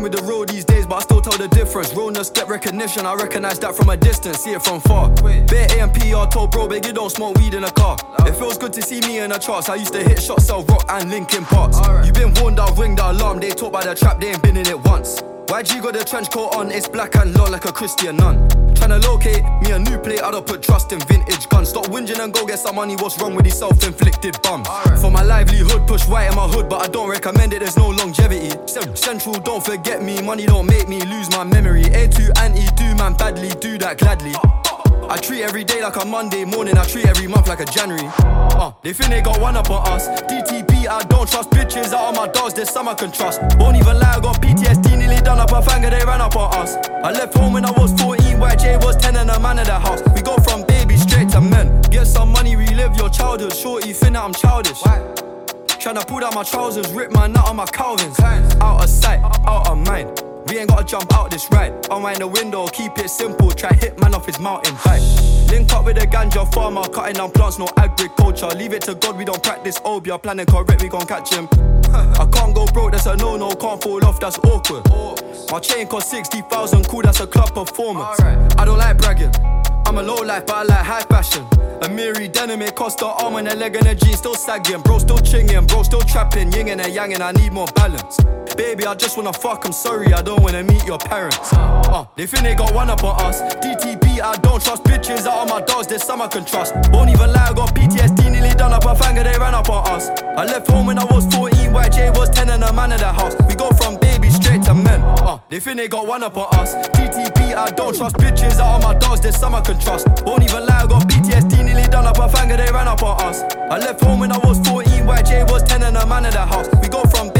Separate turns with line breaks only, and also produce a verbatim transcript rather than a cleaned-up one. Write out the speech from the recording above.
with the road these days, but I still tell the difference. Realness get recognition, I recognize that from a distance, see it from far. Bare A and P R told bro, babe, you don't smoke weed in a car. It feels good to see me in the charts. I used to hit shots, sell rock and Linkin Parks. You been warned, I'll ring the alarm. They talk by the trap, they ain't been in it once. Y G got the trench coat on, it's black and low like a Christian nun. Tryna locate me a new plate, I don't put trust in vintage guns. Stop whinging and go get some money, what's wrong with these self-inflicted bums? Right. For my livelihood, push white in my hood, but I don't recommend it, there's no longevity. Central, don't forget me, money don't make me lose my memory. A two anti, do man badly, do that gladly. I treat every day like a Monday morning, I treat every month like a January. Uh, they think they got one up on us. D T P, I don't trust bitches out of my dogs, there's some I can trust. Won't even lie, I got P T S D, nearly done up a fanger, they ran up on us. I left home when I was fourteen, Y J was ten and a man in the house. We go from baby straight to men. Get some money, relive your childhood. Shorty, think that I'm childish. Tryna pull down my trousers, rip my nut on my Calvins. Out of sight, out of mind. We ain't gotta jump out this ride. Unwind the window, keep it simple. Try hit man off his mountain bike. Link up with a ganja farmer, cutting down plants, no agriculture. Leave it to God, we don't practice obia. Planning correct, we gon' catch him. I can't go broke, that's a no-no. Can't fall off, that's awkward. My chain cost sixty thousand, cool, that's a club performance. I don't like bragging, I'm a low life, but I like high fashion. A Miri denim, it cost the arm and a leg and a jean, still sagging. Bro still chinging, bro still trapping, yin and a yang, and I need more balance. Baby, I just wanna fuck, I'm sorry, I don't wanna meet your parents. Uh, they think they got one up on us. D T P, I don't trust bitches out of my dogs, there's some I can trust. Won't even lie, I got P T S D, nearly done up a fanger, they ran up on us. I left home when I was fourteen, Y J was ten and a man in the house. We go from baby straight to men. Uh, they think they got one up on us. D T P, I don't trust bitches out of my dogs, there's some I can trust. Won't even lie, I got P T S D, nearly done up a fanger, they ran up on us. I left home when I was fourteen, Y J was ten and a man in the house. We go from